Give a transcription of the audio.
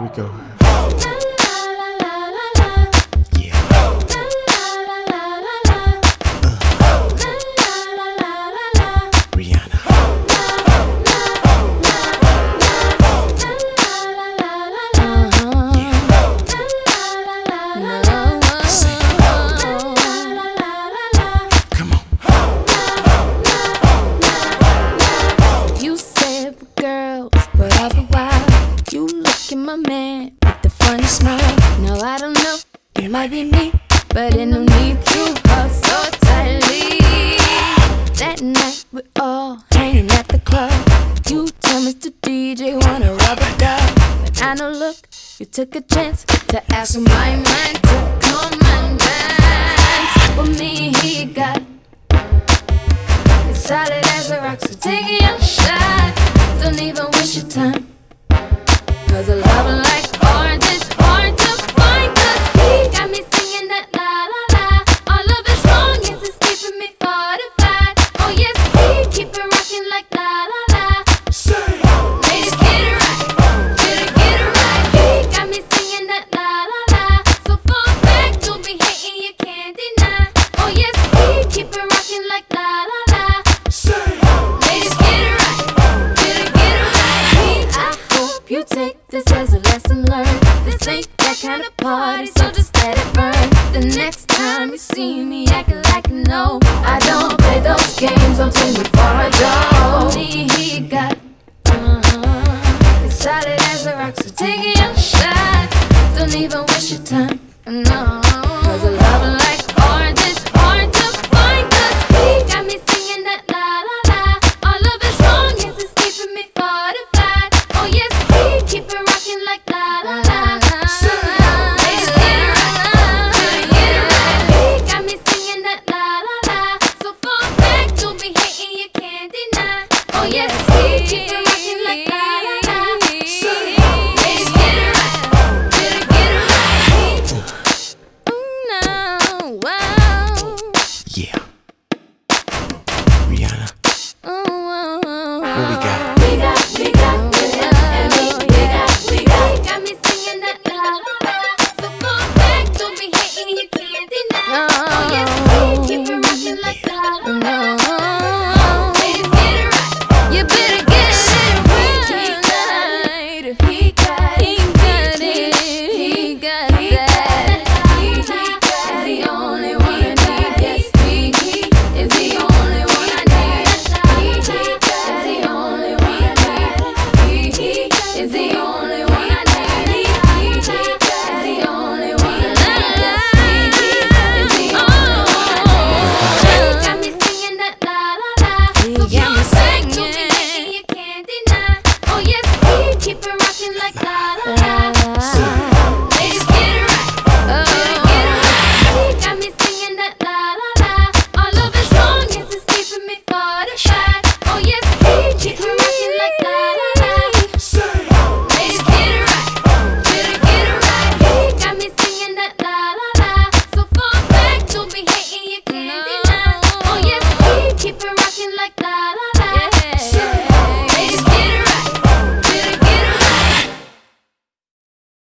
Here we go. My man with the funny smile. No, I don't know, it might be me, but ain't no need to hold so tightly. That night we're all hanging at the club. You tell Mr. DJ wanna rub a dub, but I know, look, you took a chance to ask for my mind to come and dance. Well, me, he got as solid as a rock, so take your shot. Don't even waste your time, 'cause a love like ours is hard to find. 'Cause he got me singing that la la la. All of his wrong is keeping me fortified. Oh yes, he keep it rocking like la la la. Ladies, get it right, get it right. He got me singing that la la la. So fall back, don't be hating, you can't deny. Oh yes, he keep it rocking like la la la. Ladies, get it right, get it right. I hope you take this as a lesson learned. This ain't that kind of party, so just let it burn. The next time you see me acting like you know, I don't play those games, don't take me for a joke. Me, he got as solid as a rock, so take your shot. Don't even waste your time, no, 'cause a love like ours is hard to find. 'Cause he got me singing that la la la. All of his wrong is keeping me fortified. Oh yes, he keep it rocking like la la la. Ladies, get it right, get it right. He got me singing that la la la. So fall back, don't be hating, you can't deny. Oh yes, he keep it rocking like la la la. Ladies, get it right, get it right. Oh no, wow. Yeah. Rihanna. What we got? We got with him and me. We got me singing that la la la. So fall back, don't be hating, you can't deny. Oh yes, we keep it rocking like la la la. Ladies, get it right, you better get it right. He got